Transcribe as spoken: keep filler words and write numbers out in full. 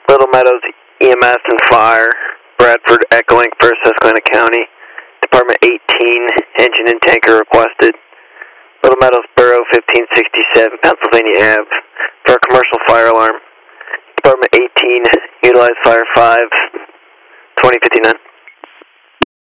Little Meadows E M S and Fire, Bradford Echo Inc for Susquehanna County. Department eighteen, engine and tanker requested. Little Meadows Borough fifteen sixty-seven, Pennsylvania Avenue for a commercial fire alarm. Department eighteen, utilize Fire five, twenty fifty-nine.